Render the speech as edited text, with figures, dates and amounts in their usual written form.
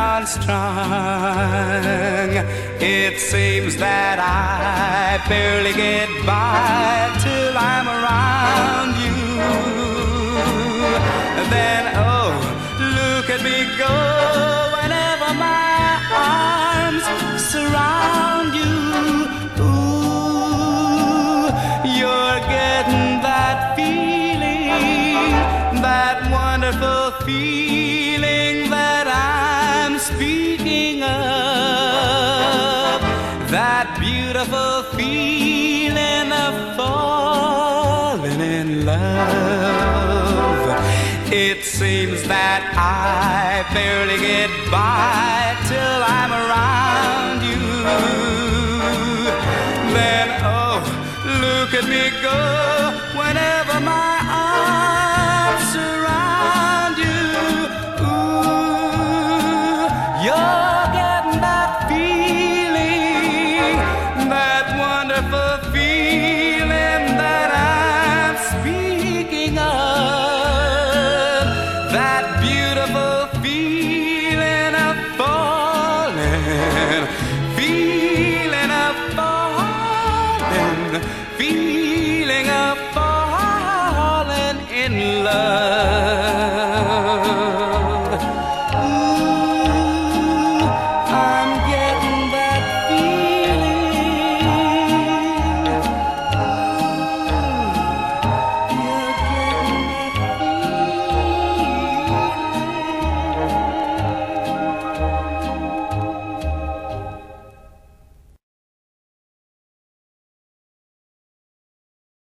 unstrung. It seems that I barely get by till I'm around you. Then, oh, look at me go whenever my arms surround you. Ooh, you're getting that feeling, that wonderful feeling that I'm speaking of, that beautiful feeling of falling in love. It seems that I barely get by till I'm around you. Then, oh, look at me go whenever my arms surround you. Ooh, you're